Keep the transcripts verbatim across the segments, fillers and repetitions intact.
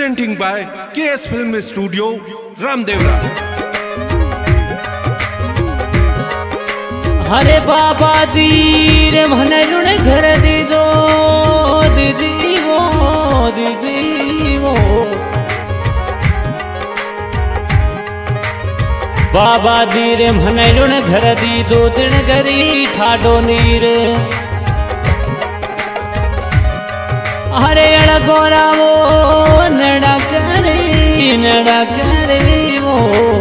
presenting by K S Film Studio, Ramdevra. हरे बाबा जी रे मने ऋण घर दीदो दीदी वो दीदी वो बाबा जी रे मने ऋण घर दीदो दिन गरी ठाडो नीर हरे अड़गोरा वो नड़ा करी नड़ा करी वो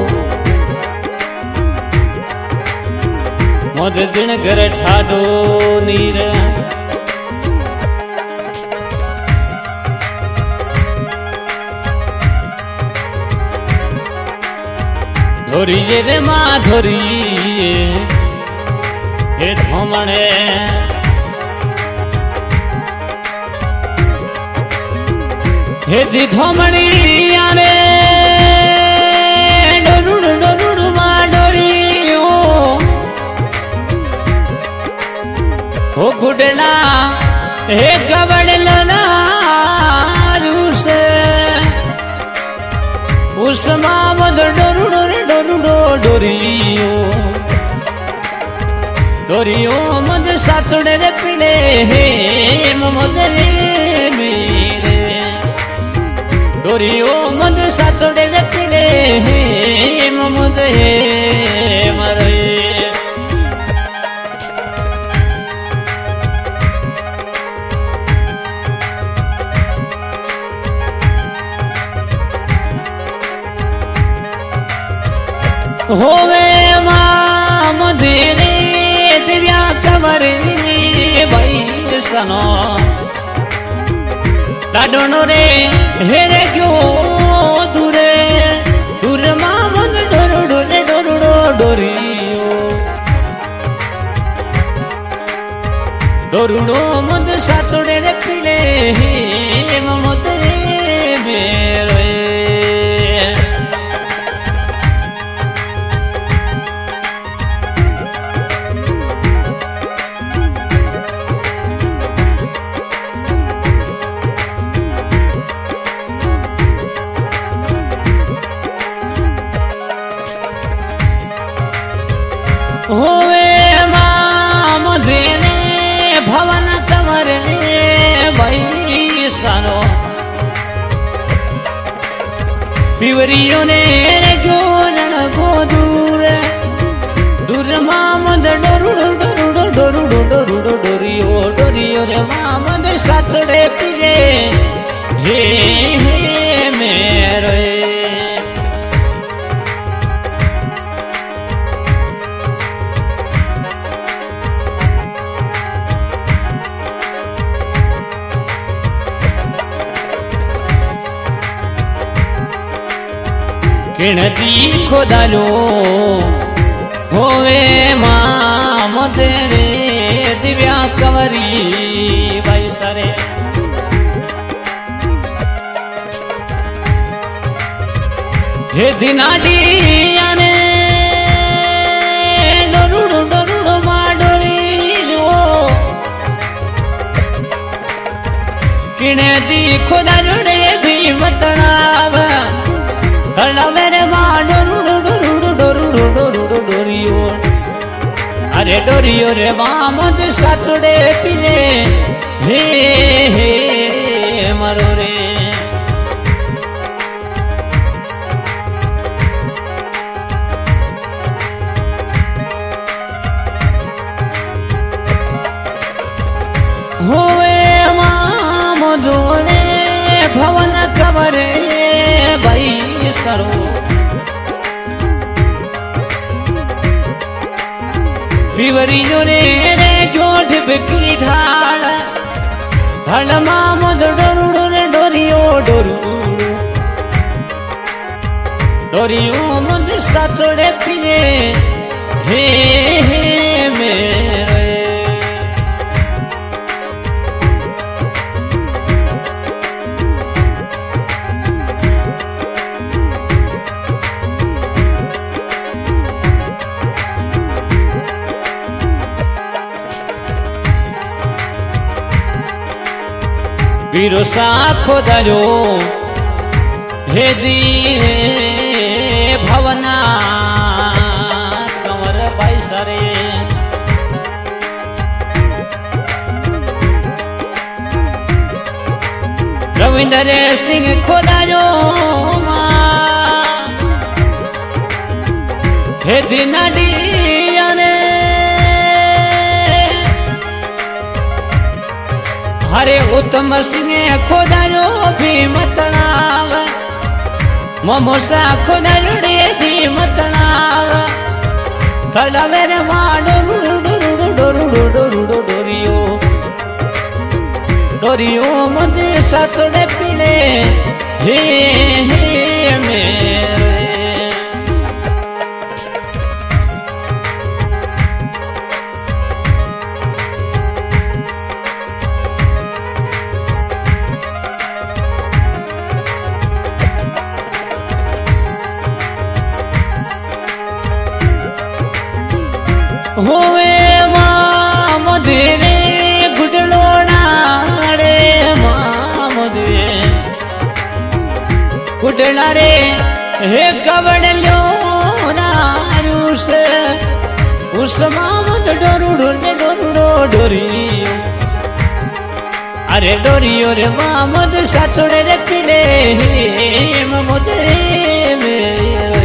मोद दिन घर ठाडो नीर धोरिए रे माँ धोरिए हे धोमणे हे जी धोमणी आने डोरुड़ डोरुड़ माँ डोरी ओ गुडना हे गवड़लना रूस उस मामद डोरुडो डोरुडो डोरियो डोरियो मद सातुड़े रे पिले हे ममद रे मेरे डोरियो मद सातुड़े रे पिले हे ममद हे मरे होवे माँ मधुरे दिव्या कमरे भाई सनो डाडोनो रे हेरे क्यों दूरे दूर माँ मध डोरो डोरे डोरो डोरियो डोरुडो मध सातुड़े रे पिले हे ममद रे मेरे होवे माँ मधुरे भवन कमरे भाई सनो पिवरियों ने रे गोलन को दूर दूर माँ मध डोरुडो डोरुडो डोरुडो डोरुडो डोरियो डोरियो रे माँ मध सातड़े पिले हे हे मेरे किणती खोदालो होवे माँ मधुरे दिव्या कंवरी भाई सारे हे दिनाडी आने डोरुडो डोरुडो माँ डोरियो किणती खोदालो रे भी मतनाव मेरे माँ डोरुडो डोरुडो डोरुडो डोरुडो डोरियो अरे डोरियो रे माँ मद सातुड़े पिले हे हे मरो रे होवे माँ मधुरे भवन कमरे भाई सरो पिवरियों ने रे जोड़ बिकरी ढाल ढाल माँ मध डोरुडो रे डोरियो डोरू डोरियो मध सातुड़े पिले हे हे मेरे वीरो साखो दलो जी भवना कंवर बाई सरे रविंद्र सिंह खोदायो हे दिनाडिया ने हरे उत्तम सिंह खोदायो भीम तलाव मोमोसा खोदायो रे भीम तलाव तलावे रे माडो डोरियो डोरियो मुझे सतोड़े पीले हे हे मेरे होवे मां मधुरे गुडलोना रे मां मधुरे गुडला रे हे गवड़ लो नारूस उस मां मध डोरुडो ने डोरुडो डोरी अरे डोरियो रे मां मध सातोड़े रे पीड़े मधुरे मेरे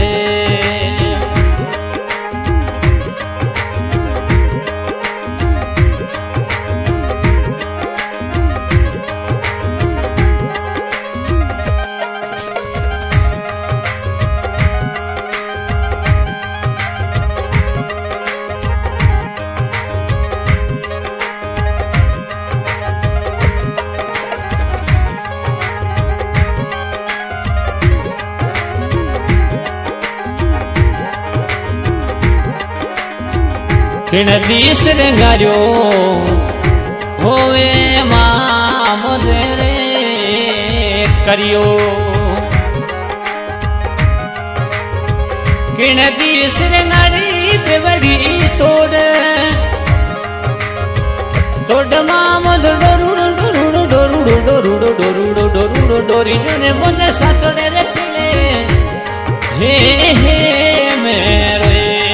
किण दीस रंगारियो होवे मां मधुरे करियो किण दीस रंगारी बेवड़ी तोड़ तोड़ मां मधु डोरुडो डोरुडो डोरुडो डोरुडो डोरुडो डोरुडो डोरी ने मुझे सातोड़े रे पीले हे हे मेरे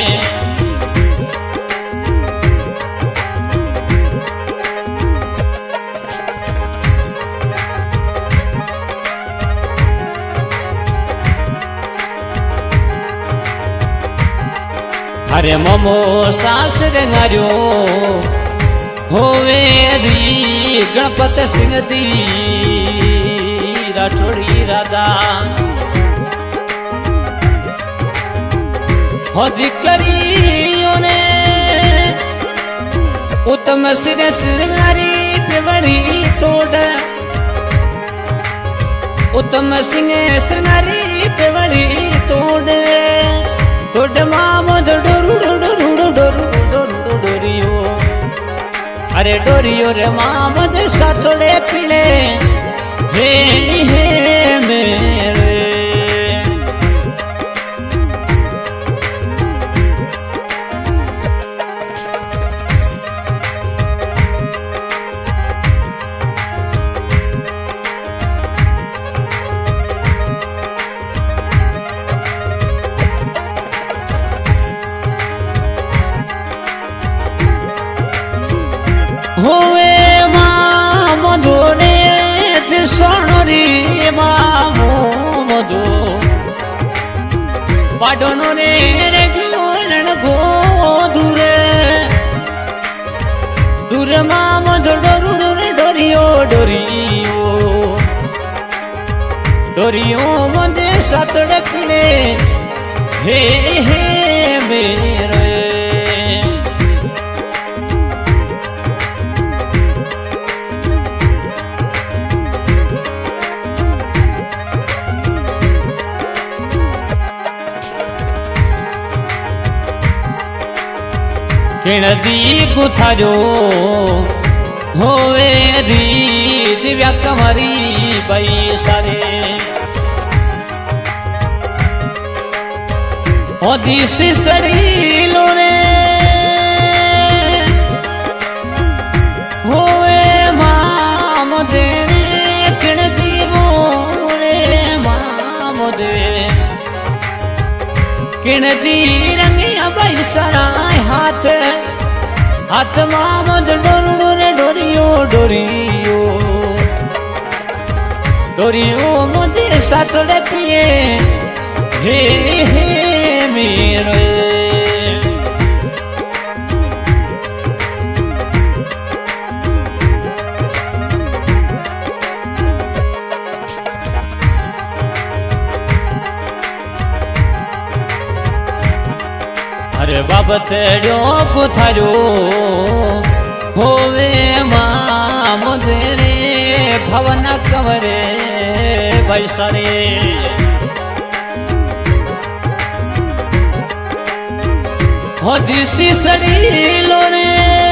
हरे मोमो सास रंगारियो होवे दी गणपत सिंह दी राठौड़ी राधा हो दिकरियों ने उत्तम सिर सिंगारी पेवड़ी तोड़ उत्तम सिंह सिंगारी पेवड़ी तोड़ तोड़ मामो डोरुडो डोरुडो डोरुडो डोरियो अरे डोरियो रे मामो दे सातोड़े पीले हे हे मेरे होवे मां मधुरे सोनरी मामो मधु पाडनो रे रे गोलन गो दूरे दूर मां मधु डोरुडो डोरियो डोरियो डोरियो मुझे सातोड़े पीले हे हे मेरे किण दी गुथारो होवे दी दिव्या कमरी बई सारे ओ दिस सड़ी लोरे होवे माम देरे किण दी मोरे माम मोदे किणती रंगिया भाई सराय हाथ हाथ मामद डोरू रे डोरियो डोरियो डोरियो मोदे सातड़े पिए हे हे मेरे अरे बाबत ड्यो कुथारो होवे मामुदे रे भवन कवरे बैसरे हो दिसी सड़ी लोरे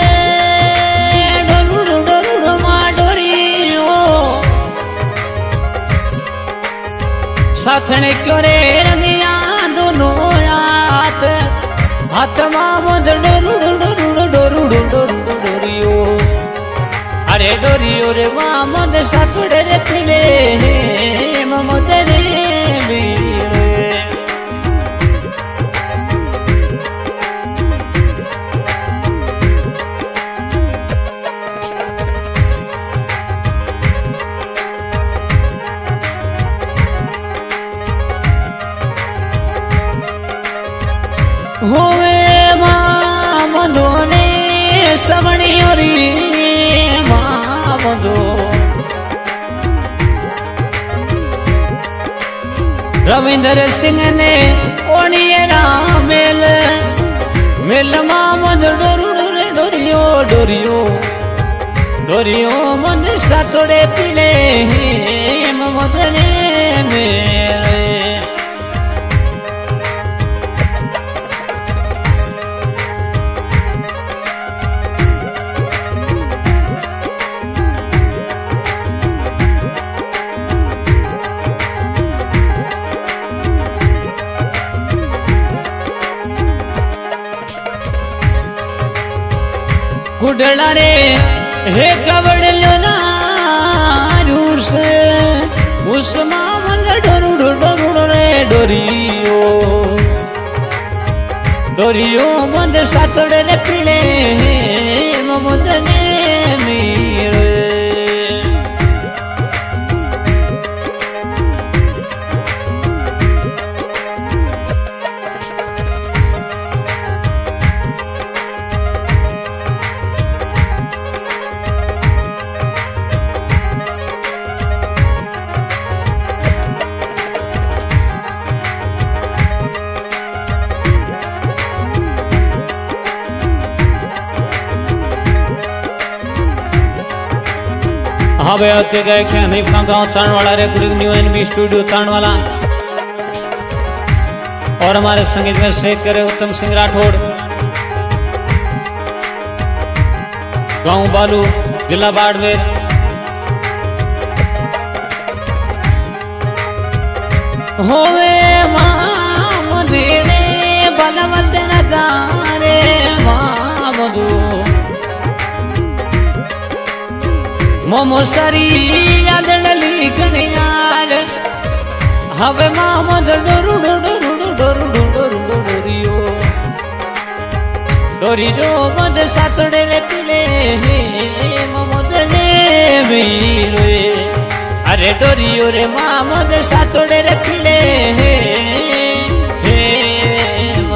डोरू डोरू मा डोरियो साथने क्योरे रंगिया दोनों हाथ हाथ मामद डोरू डोरू डोरू डोरू डोरियो अरे डोरियो रे मामद सातुड़े रे पिले मामद रे बीरे होवे मामदो ने सवणी ओरी मामदो रविंद्र सिंह ने ओणिये रामेल मेल मामद डोरू डोरे डोरियो डोरियो डोरियो मन सातोड़े पिले मामद ने मेरे कुडला रे हे कवड़लो ना रूस उस मामंग डोरू डोरू रे डोरियो डोरियो मंद सातड़े रे पिले ममद ने मीरे हवे अते गए खे नहीं गाँव चाणवाला रेकॉर्डिंग न्यू एनबी स्टूडियो चाणवाला और हमारे संगीत में शेख करे उत्तम सिंह राठौड़ गाँव बालू जिला बाड़मेर होवे मामदे रे बलवंत नगारे मामदो मोमो सरी यादली कन्यार हवे मामद डोरू डोरू डोरू डोरू डोरियो डोरियो मद सातड़े रे पिले मामद ने मीरे अरे डोरियो रे मामद सातड़े रे